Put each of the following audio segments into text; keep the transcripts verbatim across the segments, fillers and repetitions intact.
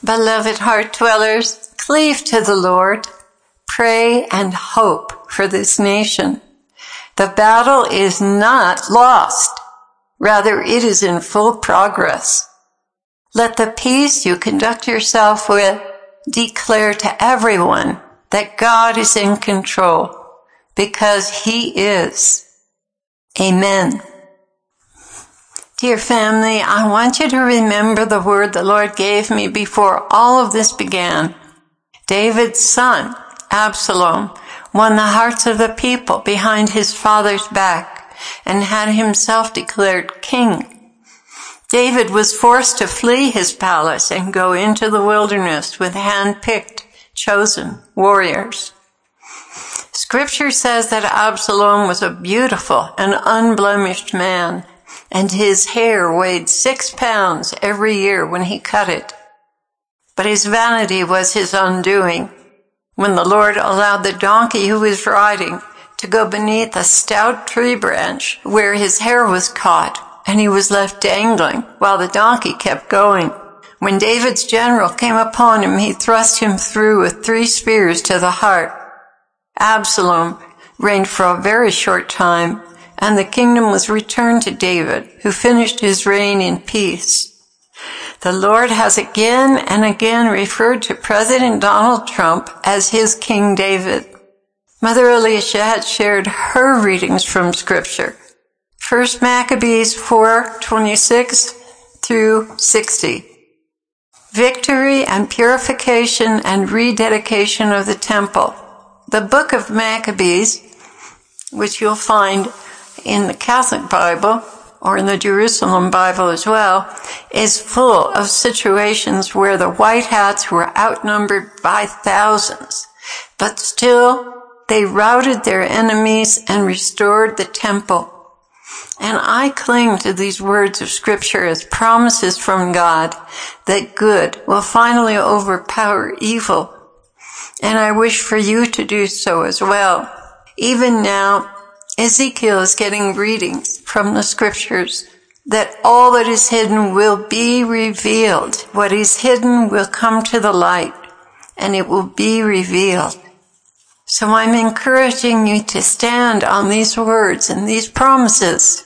Beloved heart dwellers, cleave to the Lord. Pray and hope for this nation. The battle is not lost. Rather, it is in full progress. Let the peace you conduct yourself with declare to everyone that God is in control, because He is. Amen. Dear family, I want you to remember the word the Lord gave me before all of this began. David's son, Absalom, won the hearts of the people behind his father's back and had himself declared king. David was forced to flee his palace and go into the wilderness with hand-picked, chosen warriors. Scripture says that Absalom was a beautiful and unblemished man, and his hair weighed six pounds every year when he cut it. But his vanity was his undoing when the Lord allowed the donkey who was riding to go beneath a stout tree branch where his hair was caught, and he was left dangling while the donkey kept going. When David's general came upon him, he thrust him through with three spears to the heart. Absalom reigned for a very short time, and the kingdom was returned to David, who finished his reign in peace. The Lord has again and again referred to President Donald Trump as his King David. Mother Alicia had shared her readings from Scripture. First Maccabees four twenty-six through sixty. Victory and purification and rededication of the temple. The book of Maccabees, which you'll find in the Catholic Bible, or in the Jerusalem Bible as well, is full of situations where the white hats were outnumbered by thousands, but still they routed their enemies and restored the temple. And I cling to these words of Scripture as promises from God that good will finally overpower evil. And I wish for you to do so as well. Even now, Ezekiel is getting readings from the Scriptures that all that is hidden will be revealed. What is hidden will come to the light, and it will be revealed. So I'm encouraging you to stand on these words and these promises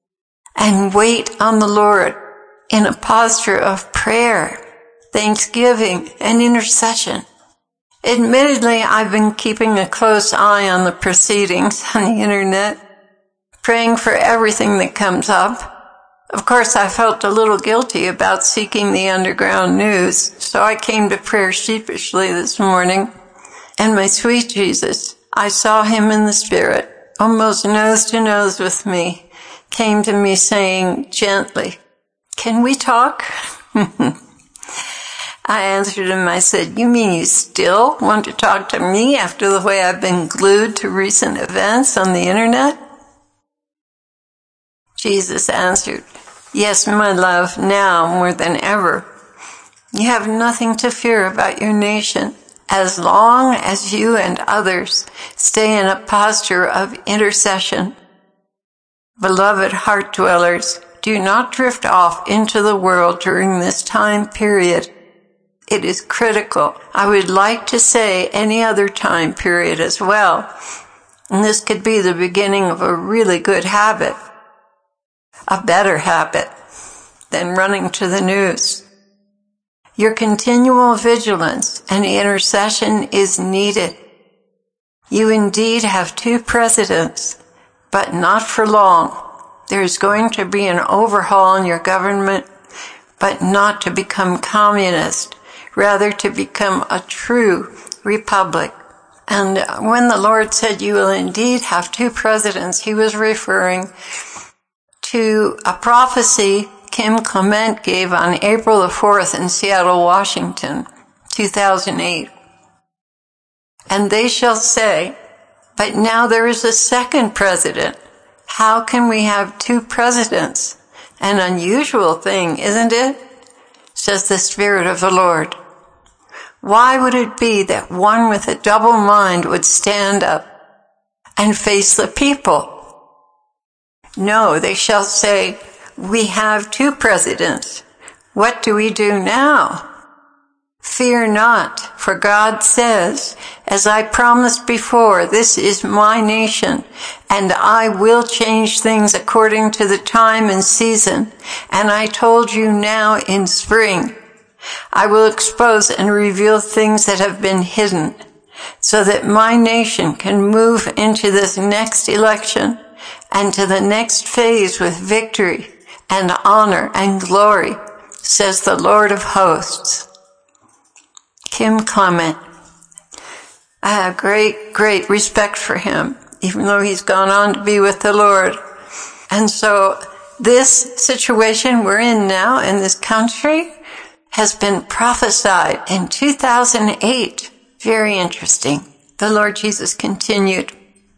and wait on the Lord in a posture of prayer, thanksgiving, and intercession. Admittedly, I've been keeping a close eye on the proceedings on the internet, praying for everything that comes up. Of course, I felt a little guilty about seeking the underground news, so I came to prayer sheepishly this morning. And my sweet Jesus, I saw him in the Spirit, almost nose to nose with me, came to me saying gently, "Can we talk?" I answered him, I said, "You mean you still want to talk to me after the way I've been glued to recent events on the internet?" Jesus answered, "Yes, my love, now more than ever. You have nothing to fear about your nation as long as you and others stay in a posture of intercession. Beloved heart dwellers, do not drift off into the world during this time period. It is critical. I would like to say any other time period as well. And this could be the beginning of a really good habit, a better habit than running to the news. Your continual vigilance and intercession is needed. You indeed have two presidents, but not for long. There is going to be an overhaul in your government, but not to become communist, rather to become a true republic. And when the Lord said you will indeed have two presidents, he was referring to a prophecy Kim Clement gave on April the fourth in Seattle, Washington, two thousand eight. And they shall say, "But now there is a second president. How can we have two presidents? An unusual thing, isn't it?" says the Spirit of the Lord. Why would it be that one with a double mind would stand up and face the people? No, they shall say, "We have two presidents. What do we do now?" Fear not, for God says, as I promised before, this is my nation, and I will change things according to the time and season. And I told you now in spring, I will expose and reveal things that have been hidden, so that my nation can move into this next election and to the next phase with victory and honor and glory, says the Lord of hosts. Kim Clement. I have great, great respect for him, even though he's gone on to be with the Lord. And so this situation we're in now in this country has been prophesied in two thousand eight. Very interesting. The Lord Jesus continued,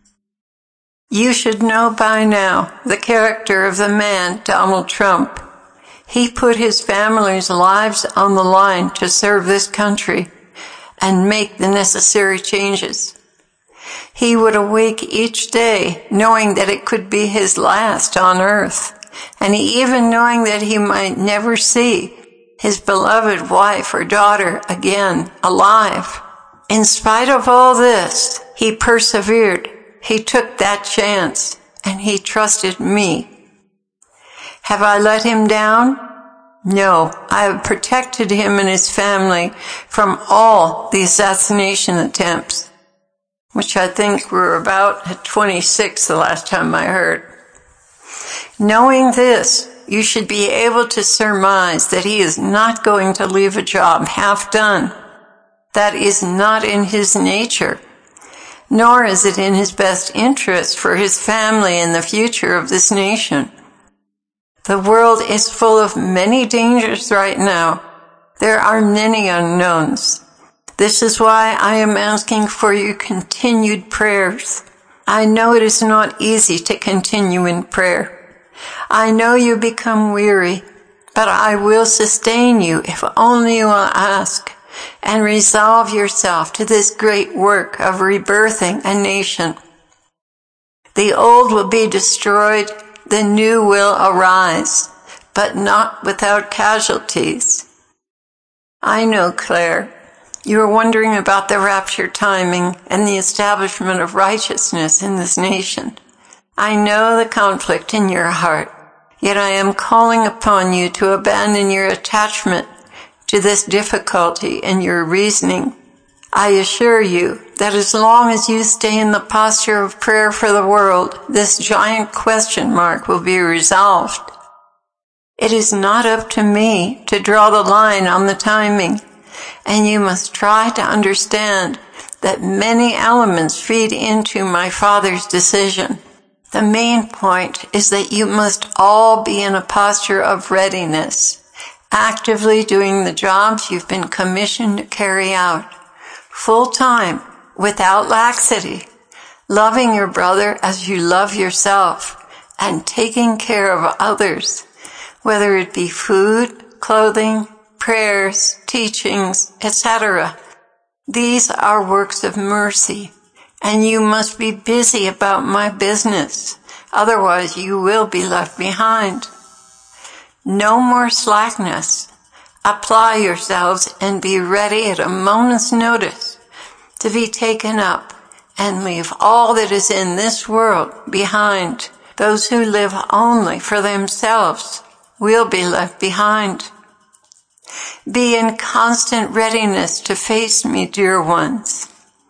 you should know by now the character of the man, Donald Trump. He put his family's lives on the line to serve this country and make the necessary changes. He would awake each day knowing that it could be his last on earth, and he, even knowing that he might never see his beloved wife or daughter again alive. In spite of all this, he persevered. He took that chance, and he trusted me. Have I let him down? No, I have protected him and his family from all the assassination attempts, which I think were about at twenty-six the last time I heard. Knowing this, you should be able to surmise that he is not going to leave a job half done. That is not in his nature, nor is it in his best interest for his family and the future of this nation. The world is full of many dangers right now. There are many unknowns. This is why I am asking for your continued prayers. I know it is not easy to continue in prayer. I know you become weary, but I will sustain you if only you will ask and resolve yourself to this great work of rebirthing a nation. The old will be destroyed, the new will arise, but not without casualties. I know, Claire, you are wondering about the rapture timing and the establishment of righteousness in this nation. I know the conflict in your heart, yet I am calling upon you to abandon your attachment to this difficulty in your reasoning. I assure you that as long as you stay in the posture of prayer for the world, this giant question mark will be resolved. It is not up to me to draw the line on the timing, and you must try to understand that many elements feed into my Father's decision. The main point is that you must all be in a posture of readiness, actively doing the jobs you've been commissioned to carry out, full time, without laxity, loving your brother as you love yourself, and taking care of others, whether it be food, clothing, prayers, teachings, et cetera. These are works of mercy, and you must be busy about my business, otherwise you will be left behind. No more slackness. Apply yourselves and be ready at a moment's notice to be taken up and leave all that is in this world behind. Those who live only for themselves will be left behind. Be in constant readiness to face me, dear ones.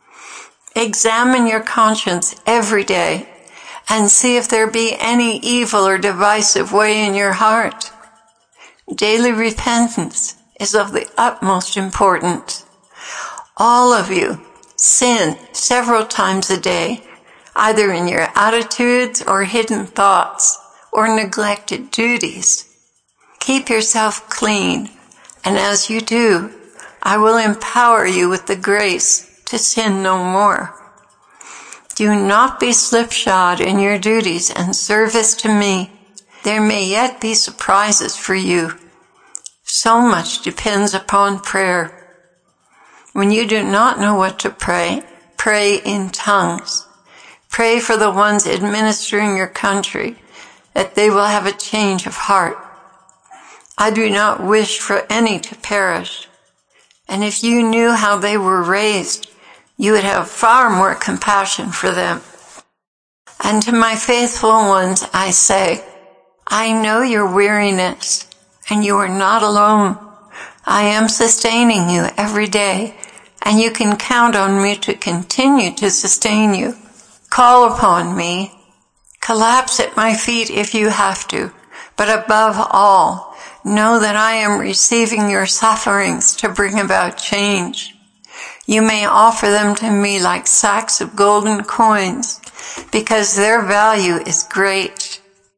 Examine your conscience every day and see if there be any evil or divisive way in your heart. Daily repentance is of the utmost importance. All of you sin several times a day, either in your attitudes or hidden thoughts or neglected duties. Keep yourself clean, and as you do, I will empower you with the grace to sin no more. Do not be slipshod in your duties and service to me. There may yet be surprises for you. So much depends upon prayer. When you do not know what to pray, pray in tongues. Pray for the ones administering your country, that they will have a change of heart. I do not wish for any to perish, And if you knew how they were raised, you would have far more compassion for them. And to my faithful ones, I say, I know your weariness, and you are not alone. I am sustaining you every day, and you can count on me to continue to sustain you. Call upon me. Collapse at my feet if you have to, but above all, know that I am receiving your sufferings to bring about change. You may offer them to me like sacks of golden coins, because their value is great.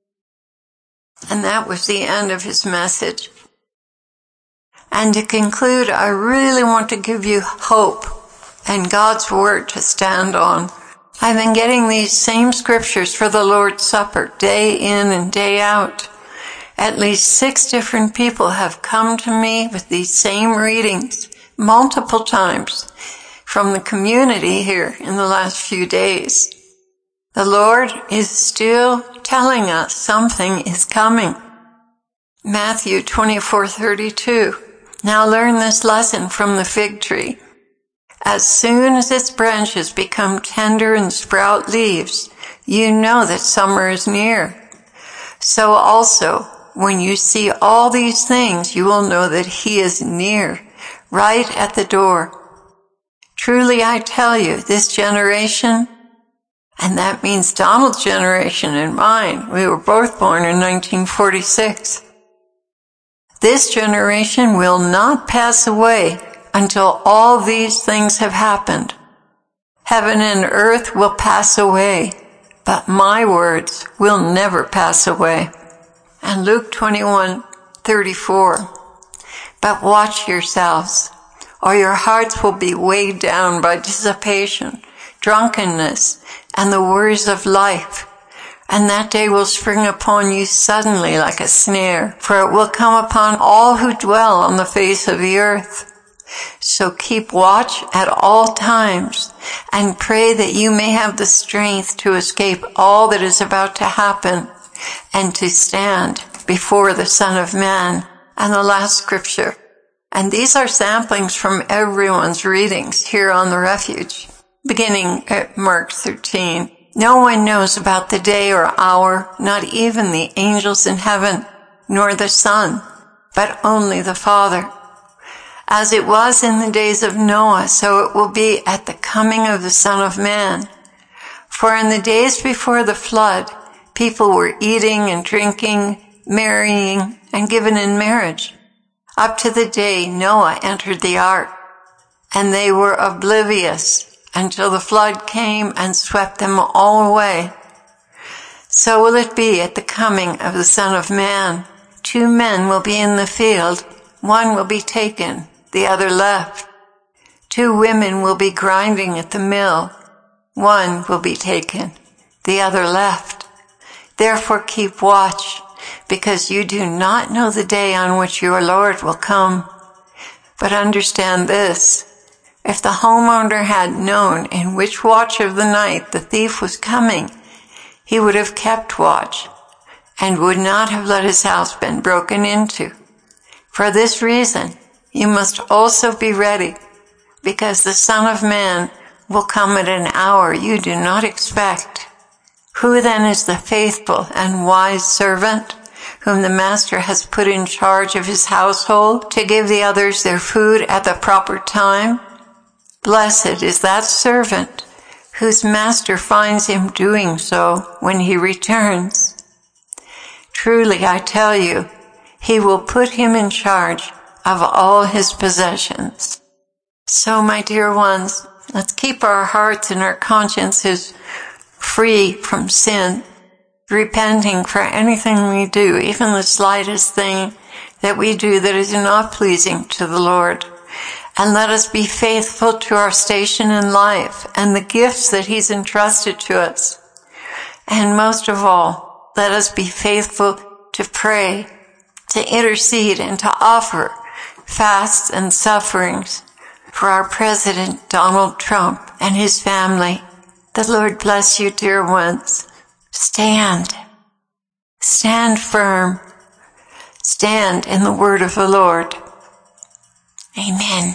And that was the end of his message. And to conclude, I really want to give you hope and God's word to stand on. I've been getting these same scriptures for the Lord's Supper day in and day out. At least six different people have come to me with these same readings multiple times from the community here in the last few days. The Lord is still telling us something is coming. Matthew twenty-four thirty-two. Now learn this lesson from the fig tree. As soon as its branches become tender and sprout leaves, you know that summer is near. So also, when you see all these things, you will know that he is near, right at the door. Truly I tell you, this generation, and that means Donald's generation and mine, we were both born in nineteen forty-six. This generation will not pass away until all these things have happened. Heaven and earth will pass away, but my words will never pass away. And Luke twenty-one thirty-four. But watch yourselves, or your hearts will be weighed down by dissipation, drunkenness, and the worries of life. And that day will spring upon you suddenly like a snare, for it will come upon all who dwell on the face of the earth. So keep watch at all times, and pray that you may have the strength to escape all that is about to happen, and to stand before the Son of Man. And the last scripture. And these are samplings from everyone's readings here on the Refuge, beginning at Mark thirteen. No one knows about the day or hour, not even the angels in heaven, nor the Son, but only the Father. As it was in the days of Noah, so it will be at the coming of the Son of Man. For in the days before the flood, people were eating and drinking, marrying, and given in marriage, up to the day Noah entered the ark, and they were oblivious until the flood came and swept them all away. So will it be at the coming of the Son of Man. Two men will be in the field, one will be taken, the other left. Two women will be grinding at the mill, one will be taken, the other left. Therefore keep watch, because you do not know the day on which your Lord will come. But understand this, if the homeowner had known in which watch of the night the thief was coming, he would have kept watch, and would not have let his house been broken into. For this reason, you must also be ready, because the Son of Man will come at an hour you do not expect. Who then is the faithful and wise servant, whom the master has put in charge of his household to give the others their food at the proper time? Blessed is that servant whose master finds him doing so when he returns. Truly, I tell you, he will put him in charge of all his possessions. So, my dear ones, let's keep our hearts and our consciences free from sin, repenting for anything we do, even the slightest thing that we do that is not pleasing to the Lord. And let us be faithful to our station in life and the gifts that he's entrusted to us. And most of all, let us be faithful to pray, to intercede, and to offer fasts and sufferings for our President Donald Trump and his family. The Lord bless you, dear ones. Stand. Stand firm. Stand in the word of the Lord. Amen.